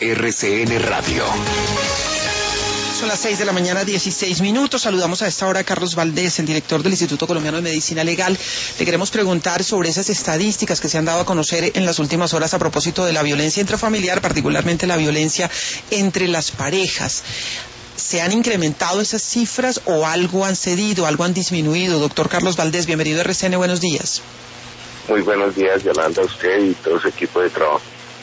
RCN Radio. Son las 6 de la mañana, 16 minutos. Saludamos a esta hora a Carlos Valdés, el director del Instituto Colombiano de Medicina Legal. Le queremos preguntar sobre esas estadísticas que se han dado a conocer en las últimas horas a propósito de la violencia intrafamiliar, particularmente la violencia entre las parejas. ¿Se han incrementado esas cifras o algo han cedido, algo han disminuido? Doctor Carlos Valdés, bienvenido a RCN, buenos días. Muy buenos días, Yolanda, a usted y todo su equipo de trabajo.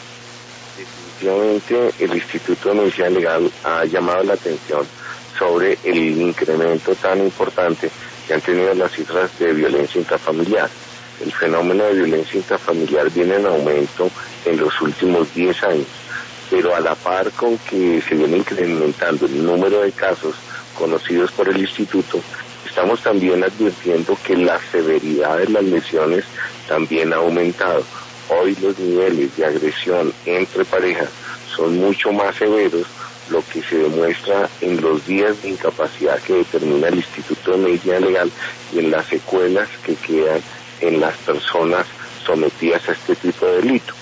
Definitivamente el Instituto de Medicina Legal ha llamado la atención sobre el incremento tan importante que han tenido las cifras de violencia intrafamiliar. El fenómeno de violencia intrafamiliar viene en aumento en los últimos 10 años, pero a la par con que se viene incrementando el número de casos conocidos por el Instituto, estamos también advirtiendo que la severidad de las lesiones también ha aumentado. Hoy los niveles de agresión entre parejas son mucho más severos, lo que se demuestra en los días de incapacidad que determina el Instituto de Medicina Legal y en las secuelas que quedan en las personas sometidas a este tipo de delito.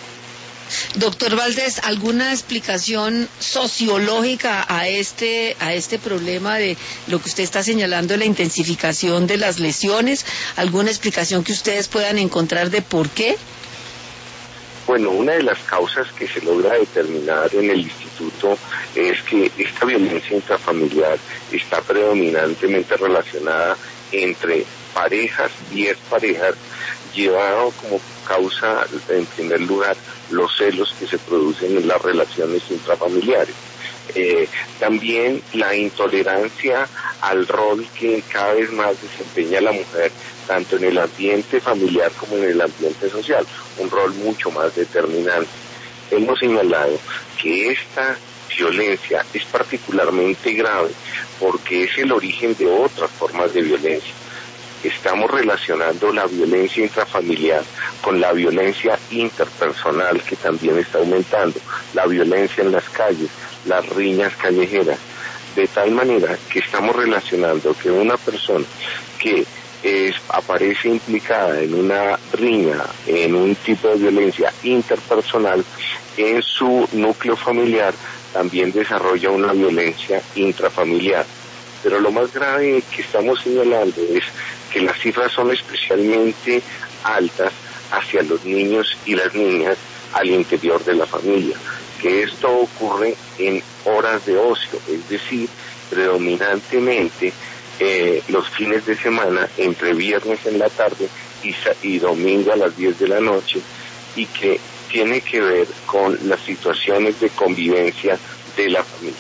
Doctor Valdés, ¿alguna explicación sociológica a este problema de lo que usted está señalando, la intensificación de las lesiones? ¿Alguna explicación que ustedes puedan encontrar de por qué? Bueno, una de las causas que se logra determinar en el instituto es que esta violencia intrafamiliar está predominantemente relacionada entre parejas y exparejas, llevado como causa, en primer lugar, los celos que se producen en las relaciones intrafamiliares. También la intolerancia al rol que cada vez más desempeña la mujer, tanto en el ambiente familiar como en el ambiente social, un rol mucho más determinante. Hemos señalado que esta violencia es particularmente grave porque es el origen de otras formas de violencia. Estamos relacionando la violencia intrafamiliar con la violencia interpersonal, que también está aumentando, la violencia en las calles, las riñas callejeras, de tal manera que estamos relacionando que una persona que aparece implicada en una riña, en un tipo de violencia interpersonal, en su núcleo familiar también desarrolla una violencia intrafamiliar. Pero lo más grave que estamos señalando es que las cifras son especialmente altas hacia los niños y las niñas al interior de la familia, que esto ocurre en horas de ocio, es decir, predominantemente los fines de semana, entre viernes en la tarde y domingo a las 10 de la noche, y que tiene que ver con las situaciones de convivencia de la familia.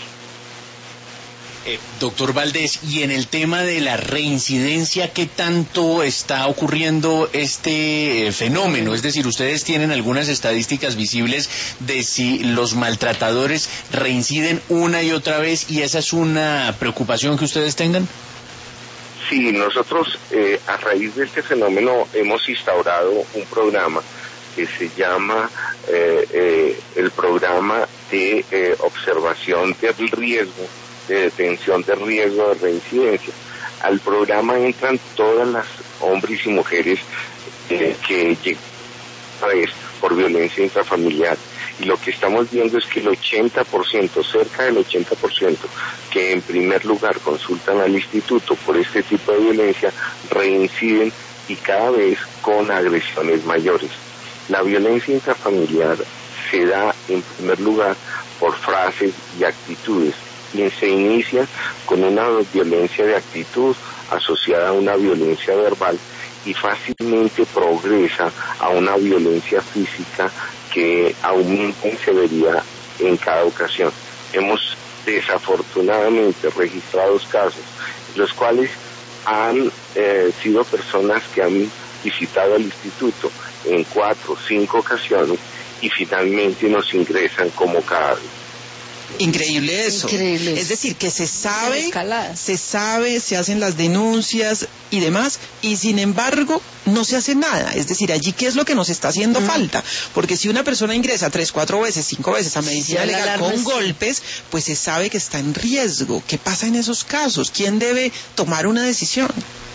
Doctor Valdés, y en el tema de la reincidencia, ¿qué tanto está ocurriendo este fenómeno? Es decir, ¿ustedes tienen algunas estadísticas visibles de si los maltratadores reinciden una y otra vez y esa es una preocupación que ustedes tengan? Sí, nosotros a raíz de este fenómeno hemos instaurado un programa que se llama el programa de observación del riesgo, de detención de riesgo de reincidencia. Al programa entran todas las hombres y mujeres que llegan por violencia intrafamiliar. Y lo que estamos viendo es que el 80%, cerca del 80%, que en primer lugar consultan al instituto por este tipo de violencia, reinciden y cada vez con agresiones mayores. La violencia intrafamiliar se da en primer lugar por frases y actitudes, y se inicia con una violencia de actitud asociada a una violencia verbal y fácilmente progresa a una violencia física que aumenta en severidad en cada ocasión. Hemos desafortunadamente registrado casos, los cuales han sido personas que han visitado el instituto en 4 o 5 ocasiones y finalmente nos ingresan como cadáveres. Increíble eso. Increíble. Es decir, que se sabe, se hacen las denuncias y demás, y sin embargo no se hace nada. Es decir, allí qué es lo que nos está haciendo falta, porque si una persona ingresa 3, 4 veces, 5 veces a medicina legal con golpes, pues se sabe que está en riesgo. ¿Qué pasa en esos casos? ¿Quién debe tomar una decisión?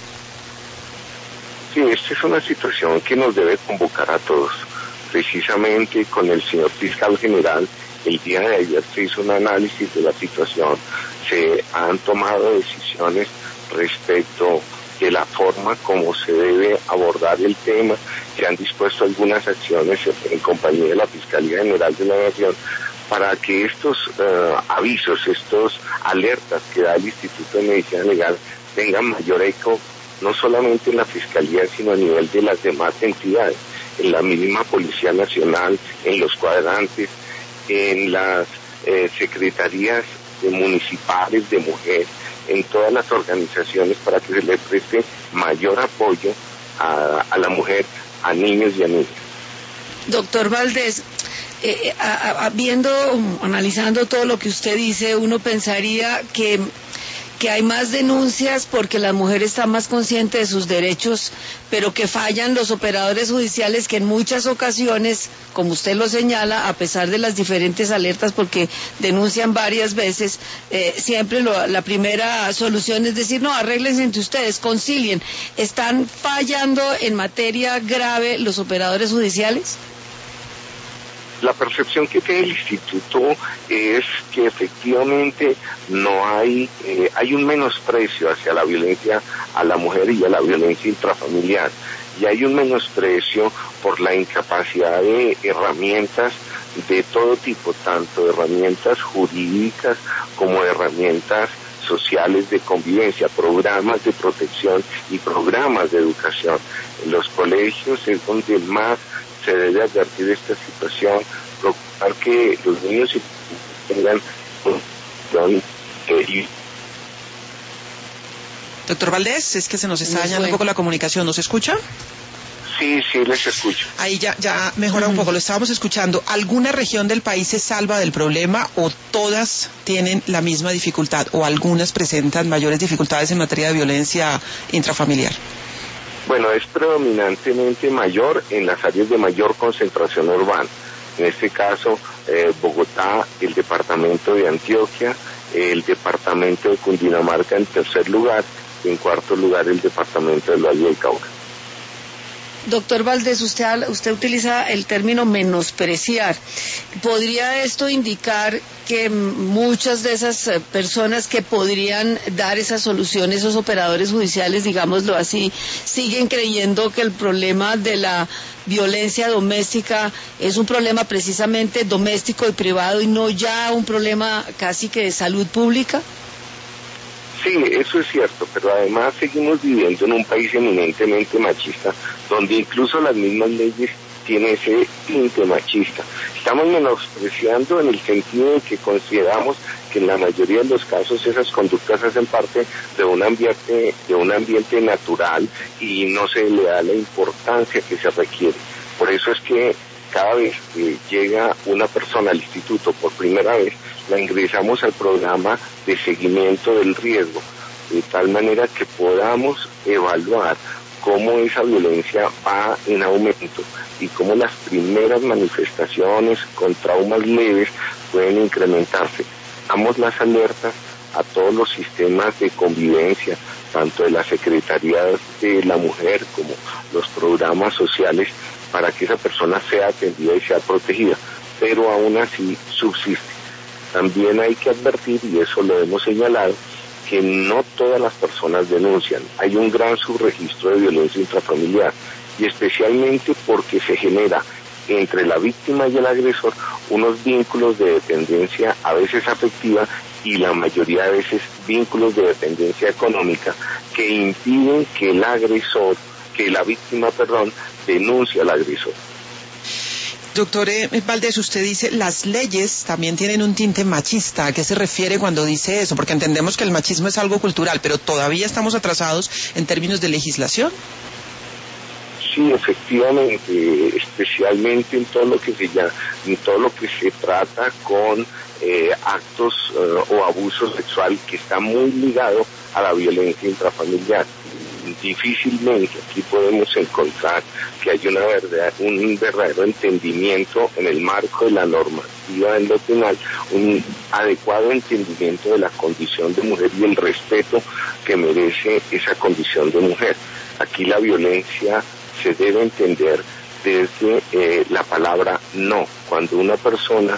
Sí, esta es una situación que nos debe convocar a todos. Precisamente con el señor fiscal general El día de ayer se hizo un análisis de la situación, se han tomado decisiones respecto de la forma como se debe abordar el tema, se han dispuesto algunas acciones en compañía de la Fiscalía General de la Nación para que estos avisos, estos alertas que da el Instituto de Medicina Legal tengan mayor eco, no solamente en la Fiscalía, sino a nivel de las demás entidades, en la misma Policía Nacional, en los cuadrantes, en las secretarías municipales de mujer, en todas las organizaciones, para que se le preste mayor apoyo a la mujer, a niños y a niñas. Doctor Valdés, analizando todo lo que usted dice, uno pensaría que hay más denuncias porque la mujer está más consciente de sus derechos, pero que fallan los operadores judiciales que en muchas ocasiones, como usted lo señala, a pesar de las diferentes alertas, porque denuncian varias veces, siempre la primera solución es decir, no, arréglense entre ustedes, concilien. ¿Están fallando en materia grave los operadores judiciales? La percepción que tiene el instituto es que efectivamente no hay un menosprecio hacia la violencia a la mujer y a la violencia intrafamiliar, y hay un menosprecio por la incapacidad de herramientas de todo tipo, tanto herramientas jurídicas como herramientas sociales de convivencia, programas de protección y programas de educación. En los colegios es donde más se debe advertir esta situación, procurar que los niños tengan Doctor Valdés, es que se nos está dañando un poco la comunicación, ¿nos escucha? Sí, les escucho. Ahí ya mejora un poco, lo estábamos escuchando. ¿Alguna región del país se salva del problema o todas tienen la misma dificultad o algunas presentan mayores dificultades en materia de violencia intrafamiliar? Bueno, es predominantemente mayor en las áreas de mayor concentración urbana. En este caso, Bogotá, el departamento de Antioquia, el departamento de Cundinamarca en tercer lugar, y en cuarto lugar el departamento del Valle del Cauca. Doctor Valdés, usted utiliza el término menospreciar. ¿Podría esto indicar que muchas de esas personas que podrían dar esa solución, esos operadores judiciales, digámoslo así, siguen creyendo que el problema de la violencia doméstica es un problema precisamente doméstico y privado y no ya un problema casi que de salud pública? Sí, eso es cierto, pero además seguimos viviendo en un país eminentemente machista, donde incluso las mismas leyes tienen ese tinte machista. Estamos menospreciando en el sentido de que consideramos que en la mayoría de los casos esas conductas hacen parte de un ambiente natural y no se le da la importancia que se requiere. Por eso es que cada vez que llega una persona al instituto por primera vez, la ingresamos al programa de seguimiento del riesgo, de tal manera que podamos evaluar cómo esa violencia va en aumento y cómo las primeras manifestaciones con traumas leves pueden incrementarse. Damos las alertas a todos los sistemas de convivencia, tanto de la Secretaría de la Mujer como los programas sociales, para que esa persona sea atendida y sea protegida, pero aún así subsiste. También hay que advertir, y eso lo hemos señalado, que no todas las personas denuncian. Hay un gran subregistro de violencia intrafamiliar, y especialmente porque se genera entre la víctima y el agresor unos vínculos de dependencia, a veces afectiva, y la mayoría de veces vínculos de dependencia económica, que impiden que la víctima denuncie al agresor. Doctor Valdés, usted dice, las leyes también tienen un tinte machista. ¿A qué se refiere cuando dice eso? Porque entendemos que el machismo es algo cultural, pero todavía estamos atrasados en términos de legislación. Sí, efectivamente, especialmente en todo lo que se trata con actos o abuso sexual, que está muy ligado a la violencia intrafamiliar. Difícilmente aquí podemos encontrar que haya un verdadero entendimiento en el marco de la normativa en lo penal, un adecuado entendimiento de la condición de mujer y el respeto que merece esa condición de mujer. Aquí la violencia se debe entender desde la palabra no. Cuando una persona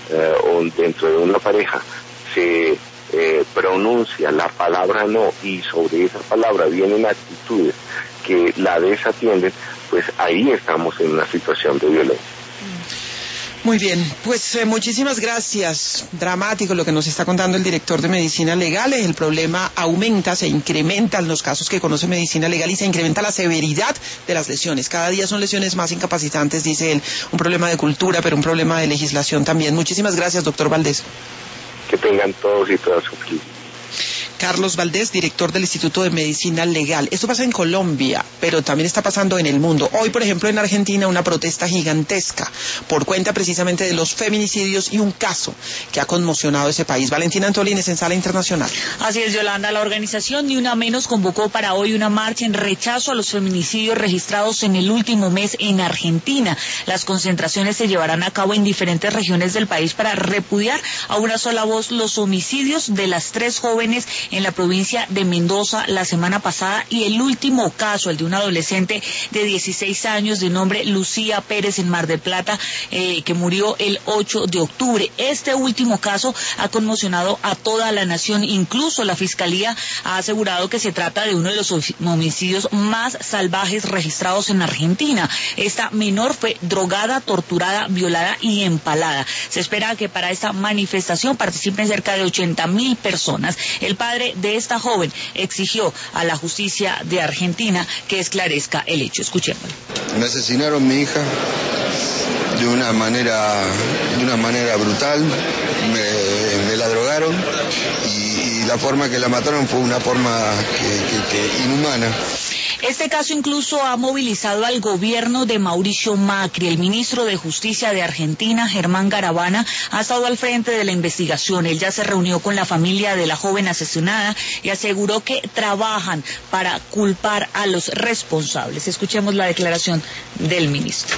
o dentro de una pareja se pronuncia la palabra no y sobre esa palabra vienen actitudes que la desatienden, pues ahí estamos en una situación de violencia. Muy bien, pues muchísimas gracias. Dramático lo que nos está contando el director de Medicina Legal. El problema aumenta, se incrementan los casos que conoce Medicina Legal y se incrementa la severidad de las lesiones. Cada día son lesiones más incapacitantes, dice él. Un problema de cultura, pero un problema de legislación también. Muchísimas gracias, doctor Valdés. Que tengan todos y todas su feliz. Carlos Valdés, director del Instituto de Medicina Legal. Esto pasa en Colombia, pero también está pasando en el mundo. Hoy, por ejemplo, en Argentina, una protesta gigantesca por cuenta precisamente de los feminicidios y un caso que ha conmocionado ese país. Valentina Antolines en Sala Internacional. Así es, Yolanda. La organización Ni Una Menos convocó para hoy una marcha en rechazo a los feminicidios registrados en el último mes en Argentina. Las concentraciones se llevarán a cabo en diferentes regiones del país para repudiar a una sola voz los homicidios de las 3 jóvenes en la provincia de Mendoza la semana pasada y el último caso, el de una adolescente de 16 años de nombre Lucía Pérez en Mar del Plata, que murió el 8 de octubre. Este último caso ha conmocionado a toda la nación, incluso la Fiscalía ha asegurado que se trata de uno de los homicidios más salvajes registrados en Argentina. Esta menor fue drogada, torturada, violada y empalada. Se espera que para esta manifestación participen cerca de 80.000 personas. El padre de esta joven exigió a la justicia de Argentina que esclarezca el hecho. Escuchémoslo. Me asesinaron a mi hija de una manera brutal, me la drogaron y la forma que la mataron fue una forma que inhumana. Este caso incluso ha movilizado al gobierno de Mauricio Macri. El ministro de Justicia de Argentina, Germán Garabana, ha estado al frente de la investigación. Él ya se reunió con la familia de la joven asesinada y aseguró que trabajan para culpar a los responsables. Escuchemos la declaración del ministro.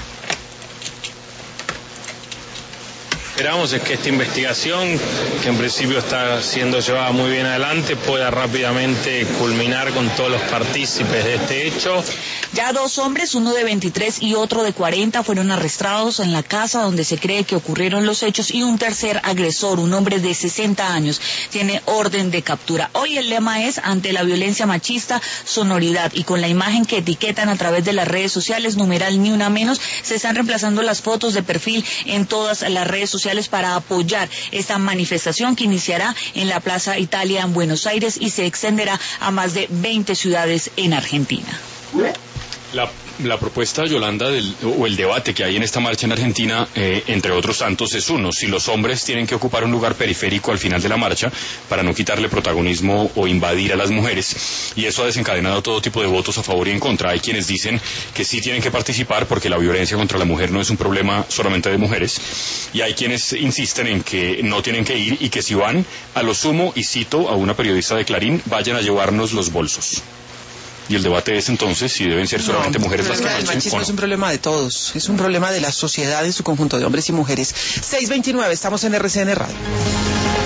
Esperamos es que esta investigación, que en principio está siendo llevada muy bien adelante, pueda rápidamente culminar con todos los partícipes de este hecho. Ya 2 hombres, uno de 23 y otro de 40, fueron arrestados en la casa donde se cree que ocurrieron los hechos y un tercer agresor, un hombre de 60 años, tiene orden de captura. Hoy el lema es: ante la violencia machista, sonoridad, y con la imagen que etiquetan a través de las redes sociales, numeral Ni Una Menos, se están reemplazando las fotos de perfil en todas las redes sociales para apoyar esta manifestación que iniciará en la Plaza Italia en Buenos Aires y se extenderá a más de 20 ciudades en Argentina. La propuesta, Yolanda, o el debate que hay en esta marcha en Argentina, entre otros tantos, es uno: si los hombres tienen que ocupar un lugar periférico al final de la marcha para no quitarle protagonismo o invadir a las mujeres, y eso ha desencadenado todo tipo de votos a favor y en contra. Hay quienes dicen que sí tienen que participar porque la violencia contra la mujer no es un problema solamente de mujeres, y hay quienes insisten en que no tienen que ir y que si van, a lo sumo, y cito a una periodista de Clarín, vayan a llevarnos los bolsos. Y el debate es entonces si deben ser solamente mujeres las que marchen. El machismo es un problema de todos, es un problema de la sociedad en su conjunto de hombres y mujeres. 6:29, estamos en RCN Radio.